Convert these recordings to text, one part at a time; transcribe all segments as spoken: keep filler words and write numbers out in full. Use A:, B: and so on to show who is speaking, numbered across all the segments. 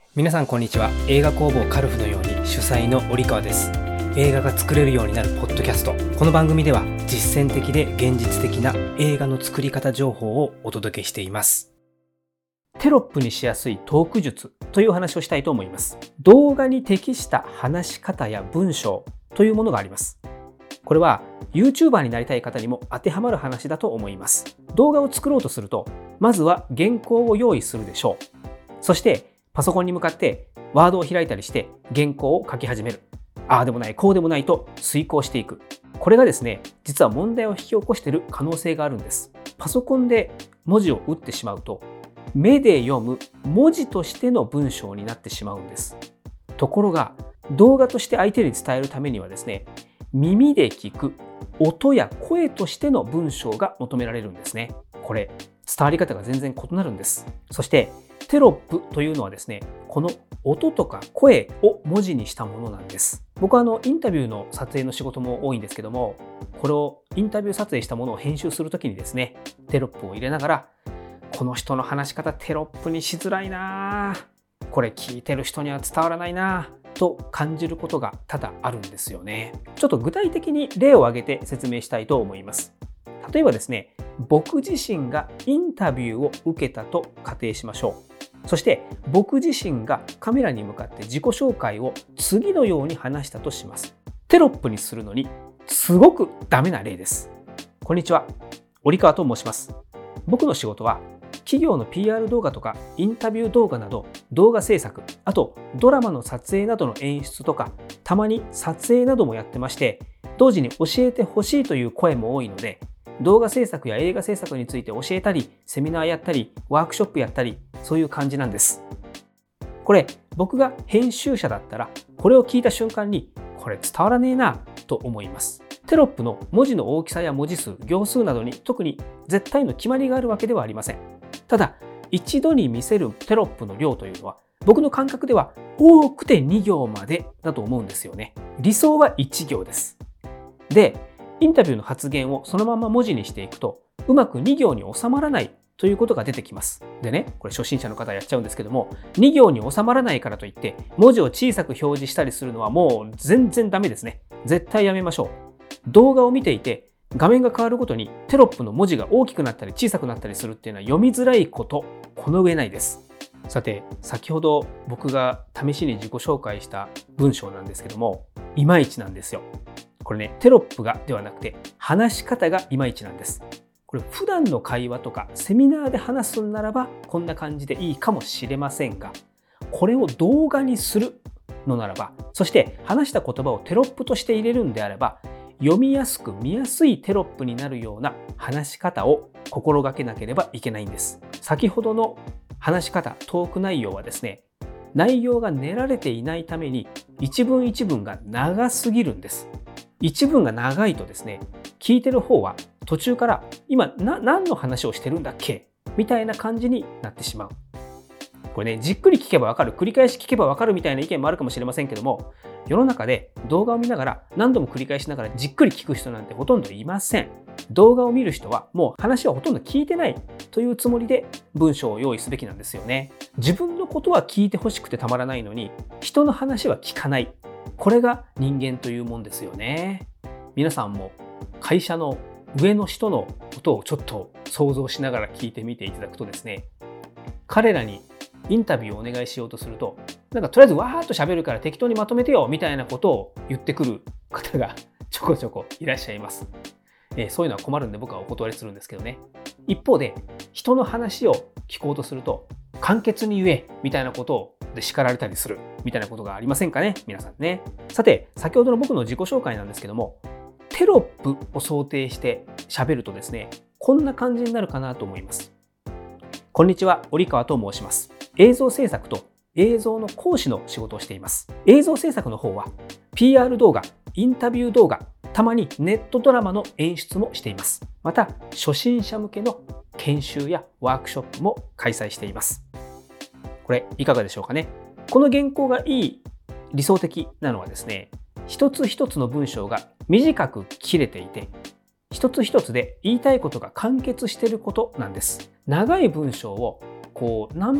A: 皆さんこんにちは。映画工房カルフのように主催の折川です。映画が作れるようになるポッドキャスト。この番組では実践的で現実的な映画の作り方情報をお届けしています。テロップにしやすいトーク術という話をしたいと思います。動画に適した話し方や文章というものがあります。これは YouTuber になりたい方にも当てはまる話だと思います。動画を作ろうとすると、まずは原稿を用意するでしょう。そしてパソコンに向かってワードを開いたりして原稿を書き始める。ああでもない、こうでもないと遂行していく。これがですね、実は問題を引き起こしている可能性があるんです。パソコンで文字を打ってしまうと、目で読む文字としての文章になってしまうんです。ところが、動画として相手に伝えるためにはですね、耳で聞く音や声としての文章が求められるんですね。これ、伝わり方が全然異なるんです。そして、テロップというのはですね、この音とか声を文字にしたものなんです。僕はあのインタビューの撮影の仕事も多いんですけども、これをインタビュー撮影したものを編集するときにですね、テロップを入れながら、この人の話し方テロップにしづらいなぁ、これ聞いてる人には伝わらないなぁと感じることが多々あるんですよね。ちょっと具体的に例を挙げて説明したいと思います。例えばですね、僕自身がインタビューを受けたと仮定しましょう。そして僕自身がカメラに向かって自己紹介を次のように話したとします。テロップにするのにすごくダメな例です。こんにちは、折川と申します。僕の仕事は企業の ピーアール 動画とかインタビュー動画など動画制作、あとドラマの撮影などの演出とか、たまに撮影などもやってまして、同時に教えてほしいという声も多いので、動画制作や映画制作について教えたり、セミナーやったり、ワークショップやったり、そういう感じなんです。これ、僕が編集者だったら、これを聞いた瞬間に、これ伝わらねえなと思います。テロップの文字の大きさや文字数、行数などに特に絶対の決まりがあるわけではありません。ただ、一度に見せるテロップの量というのは、僕の感覚では多くてに行までだと思うんですよね。理想はいち行です。で、インタビューの発言をそのまま文字にしていくと、うまくに行に収まらないということが出てきます。でね、これ初心者の方やっちゃうんですけども、に行に収まらないからといって、文字を小さく表示したりするのはもう全然ダメですね。絶対やめましょう。動画を見ていて、画面が変わるごとにテロップの文字が大きくなったり小さくなったりするっていうのは読みづらいこと、この上ないです。さて、先ほど僕が試しに自己紹介した文章なんですけども、いまいちなんですよ。これね、テロップがではなくて、話し方がいまいちなんです。これ普段の会話とかセミナーで話すんならばこんな感じでいいかもしれませんが、これを動画にするのならば、そして話した言葉をテロップとして入れるんであれば、読みやすく見やすいテロップになるような話し方を心がけなければいけないんです。先ほどの話し方、トーク内容はですね、内容が練られていないために一文一文が長すぎるんです。一文が長いとですね、聞いてる方は途中から今な何の話をしてるんだっけみたいな感じになってしまう。これね、じっくり聞けばわかる、繰り返し聞けばわかるみたいな意見もあるかもしれませんけども、世の中で動画を見ながら何度も繰り返しながらじっくり聞く人なんてほとんどいません。動画を見る人はもう話はほとんど聞いてないというつもりで文章を用意すべきなんですよね。自分のことは聞いてほしくてたまらないのに、人の話は聞かない。これが人間というもんですよね。皆さんも会社の上の人のことをちょっと想像しながら聞いてみていただくとですね、彼らにインタビューをお願いしようとすると、なんかとりあえずわーっと喋るから適当にまとめてよみたいなことを言ってくる方がちょこちょこいらっしゃいます。えー、そういうのは困るんで僕はお断りするんですけどね。一方で人の話を聞こうとすると、簡潔に言えみたいなことをで叱られたりするみたいなことがありませんかね、皆さんね。さて、先ほどの僕の自己紹介なんですけども、テロップを想定して喋るとですね、こんな感じになるかなと思います。こんにちは、折川と申します。映像制作と映像の講師の仕事をしています。映像制作の方は ピーアール 動画、インタビュー動画、たまにネットドラマの演出もしています。また、初心者向けの研修やワークショップも開催しています。これいかがでしょうかね。この原稿がいい、理想的なのはですね、一つ一つの文章が短く切れていて、一つ一つで言いたいことが完結していることなんです。長い文章をこう何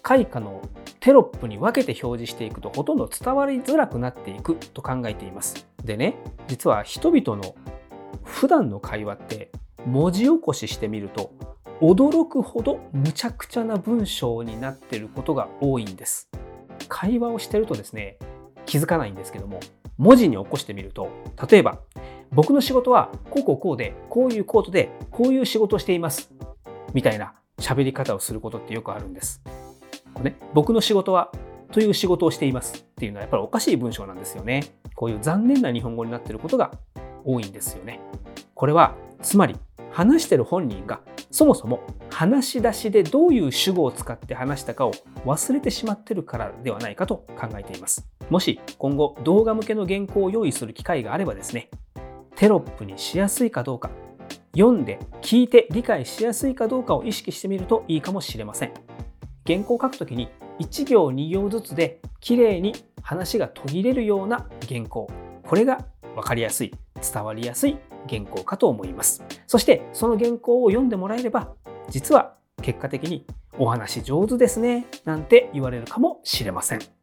A: 開花のテロップに分けて表示していくとほとんど伝わりづらくなっていくと考えています。でね、実は人々の普段の会話って文字起こししてみると驚くほどむちゃくちゃな文章になっていることが多いんです。会話をしてるとですね、気づかないんですけども、文字に起こしてみると、例えば僕の仕事はこうこうこうで、こういうコートでこういう仕事をしていますみたいな喋り方をすることってよくあるんです。ね、僕の仕事はという仕事をしていますっていうのはやっぱりおかしい文章なんですよね。こういう残念な日本語になっていることが多いんですよね。これはつまり話してる本人がそもそも話し出しでどういう主語を使って話したかを忘れてしまってるからではないかと考えています。もし今後動画向けの原稿を用意する機会があればですね、テロップにしやすいかどうか、読んで聞いて理解しやすいかどうかを意識してみるといいかもしれません。原稿を書くときにいち行に行ずつできれいに話が途切れるような原稿、これが分かりやすい、伝わりやすい原稿かと思います。そしてその原稿を読んでもらえれば、実は結果的にお話上手ですねなんて言われるかもしれません。